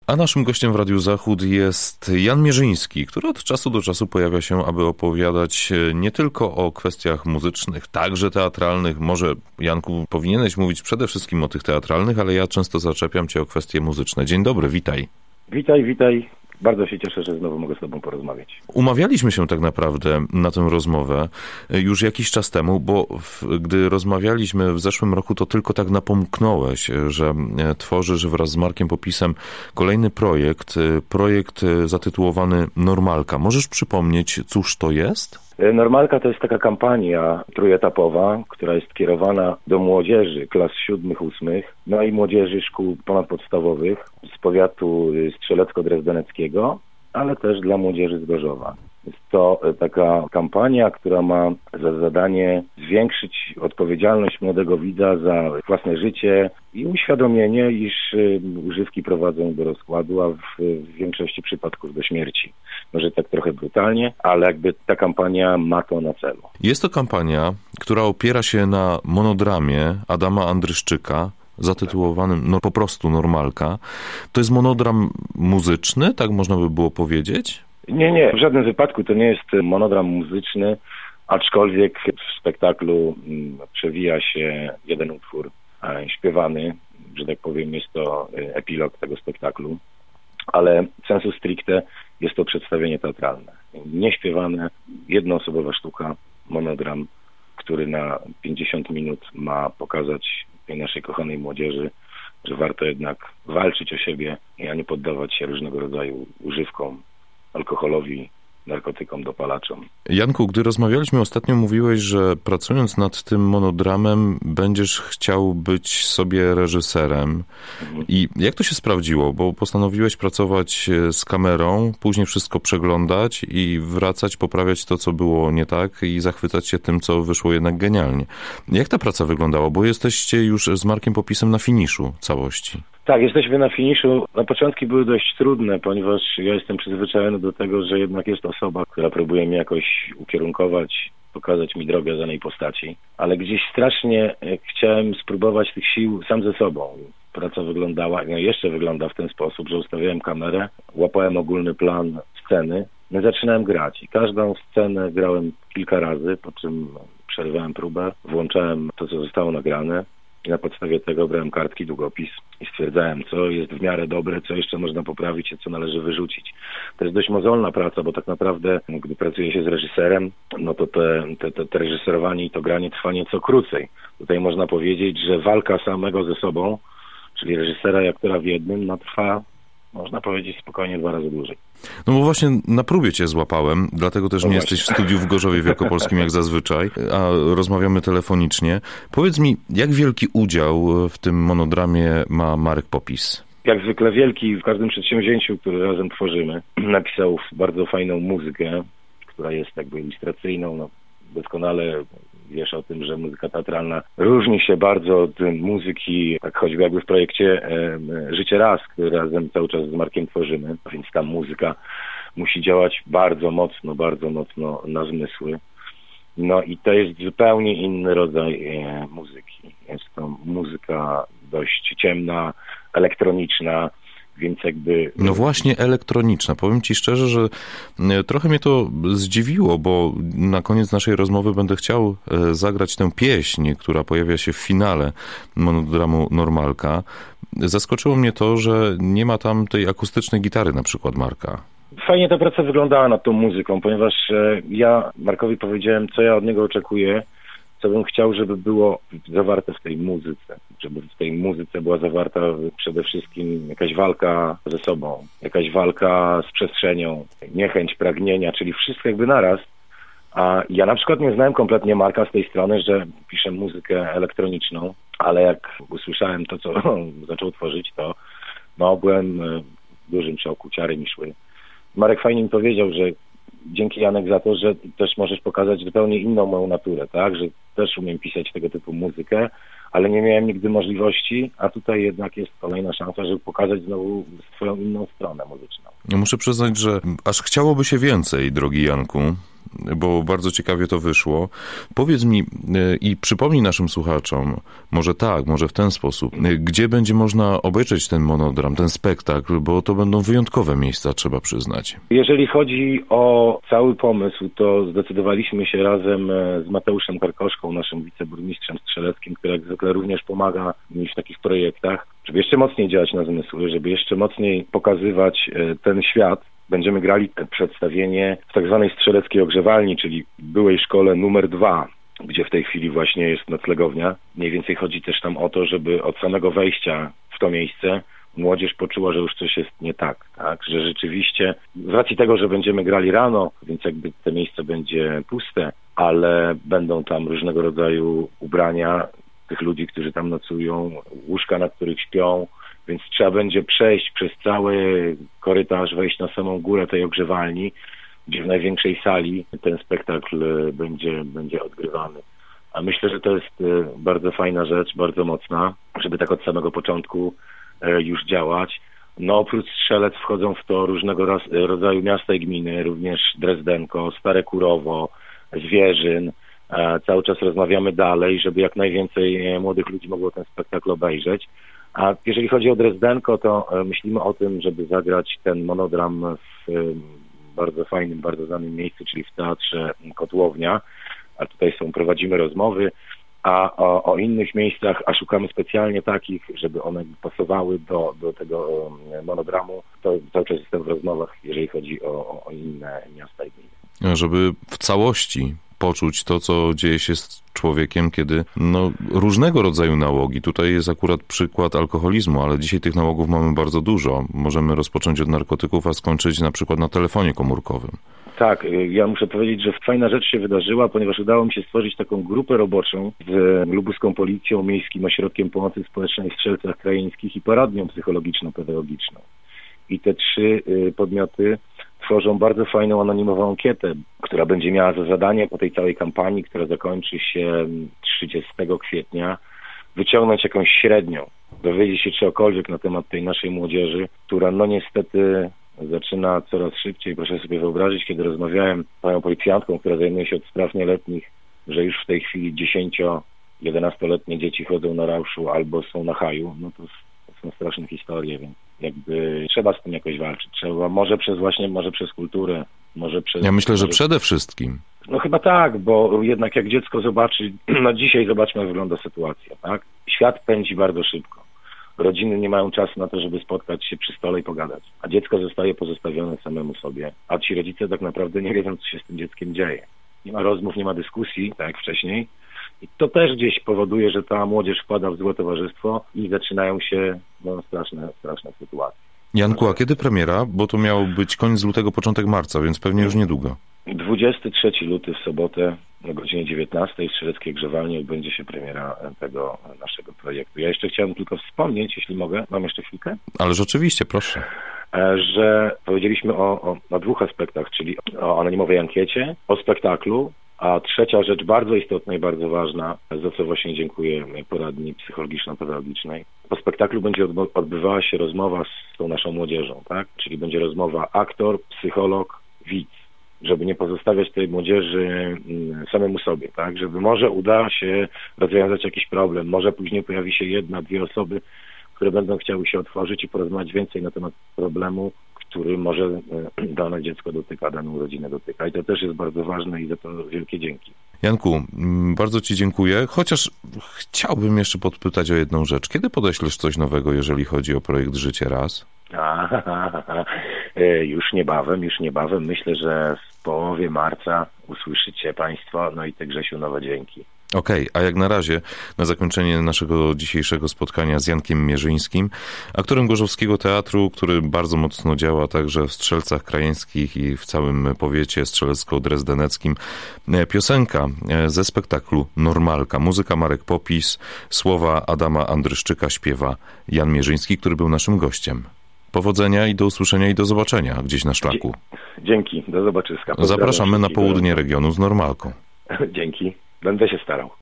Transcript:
A naszym gościem w Radiu Zachód jest Jan Mierzyński, który od czasu do czasu pojawia się, aby opowiadać nie tylko o kwestiach muzycznych, także teatralnych. Może, Janku, powinieneś mówić przede wszystkim o tych teatralnych, ale ja często zaczepiam cię o kwestie muzyczne. Dzień dobry, witaj. Witaj. Bardzo się cieszę, że znowu mogę z tobą porozmawiać. Umawialiśmy się tak naprawdę na tę rozmowę już jakiś czas temu, bo gdy rozmawialiśmy w zeszłym roku, to tylko tak napomknąłeś, że tworzysz wraz z Markiem Popisem kolejny projekt zatytułowany Normalka. Możesz przypomnieć, cóż to jest? Normalka to jest taka kampania trójetapowa, która jest kierowana do młodzieży klas 7-8, no i młodzieży szkół ponadpodstawowych z powiatu strzelecko-drezdeneckiego, ale też dla młodzieży z Gorzowa. Jest to taka kampania, która ma za zadanie zwiększyć odpowiedzialność młodego widza za własne życie i uświadomienie, iż używki prowadzą do rozkładu, a w większości przypadków do śmierci. Może tak trochę brutalnie, ale jakby ta kampania ma to na celu. Jest to kampania, która opiera się na monodramie Adama Andryszczyka, zatytułowanym po prostu Normalka. To jest monodram muzyczny, tak można by było powiedzieć? Nie, w żadnym wypadku to nie jest monodram muzyczny, aczkolwiek w spektaklu przewija się jeden utwór śpiewany, że tak powiem, jest to epilog tego spektaklu, ale sensu stricte jest to przedstawienie teatralne. Nieśpiewane, jednoosobowa sztuka, monodram, który na 50 minut ma pokazać tej naszej kochanej młodzieży, że warto jednak walczyć o siebie, a nie poddawać się różnego rodzaju używkom, alkoholowi, narkotykom, dopalaczom. Janku, gdy rozmawialiśmy ostatnio, mówiłeś, że pracując nad tym monodramem będziesz chciał być sobie reżyserem. I jak to się sprawdziło? Bo postanowiłeś pracować z kamerą, później wszystko przeglądać i wracać, poprawiać to, co było nie tak i zachwycać się tym, co wyszło jednak genialnie. Jak ta praca wyglądała? Bo jesteście już z Markiem Popisem na finiszu całości. Tak, jesteśmy na finiszu. Na początki były dość trudne, ponieważ ja jestem przyzwyczajony do tego, że jednak jest osoba, która próbuje mnie jakoś ukierunkować, pokazać mi drogę danej postaci. Ale gdzieś strasznie chciałem spróbować tych sił sam ze sobą. Praca wyglądała, jeszcze wygląda w ten sposób, że ustawiałem kamerę, łapałem ogólny plan sceny, no i zaczynałem grać. I każdą scenę grałem kilka razy, po czym przerwałem próbę, włączałem to, co zostało nagrane. I na podstawie tego brałem kartki, długopis i stwierdzałem, co jest w miarę dobre, co jeszcze można poprawić, a co należy wyrzucić. To jest dość mozolna praca, bo tak naprawdę, gdy pracuje się z reżyserem, no to te reżyserowanie i to granie trwa nieco krócej. Tutaj można powiedzieć, że walka samego ze sobą, czyli reżysera i aktora w jednym, no trwa, można powiedzieć, spokojnie 2 razy dłużej. No bo właśnie na próbie cię złapałem, dlatego też nie jesteś w studiu w Gorzowie Wielkopolskim jak zazwyczaj, a rozmawiamy telefonicznie. Powiedz mi, jak wielki udział w tym monodramie ma Marek Popis? Jak zwykle wielki w każdym przedsięwzięciu, które razem tworzymy. Napisał bardzo fajną muzykę, która jest jakby ilustracyjną. No, doskonale wiesz o tym, że muzyka teatralna różni się bardzo od muzyki, tak choćby jakby w projekcie Życie raz, który razem cały czas z Markiem tworzymy, więc ta muzyka musi działać bardzo mocno na zmysły. No i to jest zupełnie inny rodzaj muzyki. Jest to muzyka dość ciemna, elektroniczna, więc jakby... No właśnie elektroniczna. Powiem ci szczerze, że trochę mnie to zdziwiło, bo na koniec naszej rozmowy będę chciał zagrać tę pieśń, która pojawia się w finale monodramu Normalka. Zaskoczyło mnie to, że nie ma tam tej akustycznej gitary na przykład Marka. Fajnie ta praca wyglądała nad tą muzyką, ponieważ ja Markowi powiedziałem, co ja od niego oczekuję, co bym chciał, żeby było zawarte w tej muzyce. Żeby w tej muzyce była zawarta przede wszystkim jakaś walka ze sobą, jakaś walka z przestrzenią, niechęć, pragnienia, czyli wszystko jakby naraz. A ja na przykład nie znałem kompletnie Marka z tej strony, że piszę muzykę elektroniczną, ale jak usłyszałem to, co zaczął tworzyć, to no, byłem w dużym szoku, ciary mi szły. Marek fajnie mi powiedział, że dzięki Janek za to, że też możesz pokazać zupełnie inną moją naturę, tak, że też umiem pisać tego typu muzykę, ale nie miałem nigdy możliwości, a tutaj jednak jest kolejna szansa, żeby pokazać znowu swoją inną stronę muzyczną. Muszę przyznać, że aż chciałoby się więcej, drogi Janku. bo bardzo ciekawie to wyszło. Powiedz mi i przypomnij naszym słuchaczom, może w ten sposób, gdzie będzie można obejrzeć ten monodram, ten spektakl, bo to będą wyjątkowe miejsca, trzeba przyznać. Jeżeli chodzi o cały pomysł, to zdecydowaliśmy się razem z Mateuszem Karkoszką, naszym wiceburmistrzem strzeleckim, który jak zwykle również pomaga mi w takich projektach, żeby jeszcze mocniej działać na zmysły, żeby jeszcze mocniej pokazywać ten świat. Będziemy grali przedstawienie w tak zwanej strzeleckiej ogrzewalni, czyli byłej szkole numer 2, gdzie w tej chwili właśnie jest noclegownia. Mniej więcej chodzi też tam o to, żeby od samego wejścia w to miejsce młodzież poczuła, że już coś jest nie tak, że rzeczywiście z racji tego, że będziemy grali rano, więc jakby to miejsce będzie puste, ale będą tam różnego rodzaju ubrania tych ludzi, którzy tam nocują, łóżka, na których śpią, więc trzeba będzie przejść przez cały korytarz, wejść na samą górę tej ogrzewalni, gdzie w największej sali ten spektakl będzie odgrywany. A myślę, że to jest bardzo fajna rzecz, bardzo mocna, żeby tak od samego początku już działać. No oprócz Strzelec wchodzą w to różnego rodzaju miasta i gminy, również Drezdenko, Stare Kurowo, Zwierzyn. Cały czas rozmawiamy dalej, żeby jak najwięcej młodych ludzi mogło ten spektakl obejrzeć. A jeżeli chodzi o Drezdenko, to myślimy o tym, żeby zagrać ten monodram w bardzo fajnym, bardzo znanym miejscu, czyli w Teatrze Kotłownia. A tutaj prowadzimy rozmowy, a o innych miejscach, a szukamy specjalnie takich, żeby one pasowały do tego monodramu, to cały czas jestem w rozmowach, jeżeli chodzi o inne miasta i gminy. Żeby w całości poczuć to, co dzieje się z człowiekiem, kiedy różnego rodzaju nałogi. Tutaj jest akurat przykład alkoholizmu, ale dzisiaj tych nałogów mamy bardzo dużo. Możemy rozpocząć od narkotyków, a skończyć na przykład na telefonie komórkowym. Tak, ja muszę powiedzieć, że fajna rzecz się wydarzyła, ponieważ udało mi się stworzyć taką grupę roboczą z lubuską policją, Miejskim Ośrodkiem Pomocy Społecznej w Strzelcach Krajeńskich i poradnią psychologiczno-pedagogiczną. I te 3 podmioty tworzą bardzo fajną anonimową ankietę, która będzie miała za zadanie po tej całej kampanii, która zakończy się 30 kwietnia, wyciągnąć jakąś średnią, dowiedzieć się czegokolwiek na temat tej naszej młodzieży, która niestety zaczyna coraz szybciej. Proszę sobie wyobrazić, kiedy rozmawiałem z panią policjantką, która zajmuje się od spraw nieletnich, że już w tej chwili 10-11-letnie dzieci chodzą na rauszu albo są na haju, to są straszne historie, więc jakby trzeba z tym jakoś walczyć. Trzeba, może przez kulturę, Ja myślę, że przede wszystkim. Chyba tak, bo jednak jak dziecko zobaczy, dzisiaj zobaczmy, jak wygląda sytuacja, tak? Świat pędzi bardzo szybko. Rodziny nie mają czasu na to, żeby spotkać się przy stole i pogadać. A dziecko zostaje pozostawione samemu sobie. A ci rodzice tak naprawdę nie wiedzą, co się z tym dzieckiem dzieje. Nie ma rozmów, nie ma dyskusji, tak jak wcześniej. I to też gdzieś powoduje, że ta młodzież wpada w złe towarzystwo i zaczynają się straszne sytuacje. Janku, a kiedy premiera? Bo to miał być koniec lutego, początek marca, więc pewnie już niedługo. 23 luty w sobotę o godzinie 19 w Strzeleckiej Grzewalni odbędzie się premiera tego naszego projektu. Ja jeszcze chciałem tylko wspomnieć, jeśli mogę, mam jeszcze chwilkę? Ależ oczywiście, proszę. Że powiedzieliśmy o 2 aspektach, czyli o anonimowej ankiecie, o spektaklu, a trzecia rzecz bardzo istotna i bardzo ważna, za co właśnie dziękuję poradni psychologiczno-pedagogicznej. Po spektaklu będzie odbywała się rozmowa z tą naszą młodzieżą, tak? Czyli będzie rozmowa aktor, psycholog, widz, żeby nie pozostawiać tej młodzieży samemu sobie, tak? Żeby może uda się rozwiązać jakiś problem, może później pojawi się 1-2 osoby, które będą chciały się otworzyć i porozmawiać więcej na temat problemu, który może dane dziecko dotyka, daną rodzinę dotyka. I to też jest bardzo ważne i za to wielkie dzięki. Janku, bardzo Ci dziękuję, chociaż chciałbym jeszcze podpytać o jedną rzecz. Kiedy podeślesz coś nowego, jeżeli chodzi o projekt Życie Raz? Już niebawem. Myślę, że w połowie marca usłyszycie Państwo, i Ty, Grzesiu, nowe dźwięki. Okej, a jak na razie, na zakończenie naszego dzisiejszego spotkania z Jankiem Mierzyńskim, aktorem Gorzowskiego Teatru, który bardzo mocno działa także w Strzelcach Krajeńskich i w całym powiecie strzelecko-drezdeneckim, piosenka ze spektaklu Normalka, muzyka Marek Popis, słowa Adama Andryszczyka, śpiewa Jan Mierzyński, który był naszym gościem. Powodzenia i do usłyszenia i do zobaczenia gdzieś na szlaku. Dzięki, do zobaczyska. Zapraszamy na południe regionu z Normalką. Dzięki, będę się starał.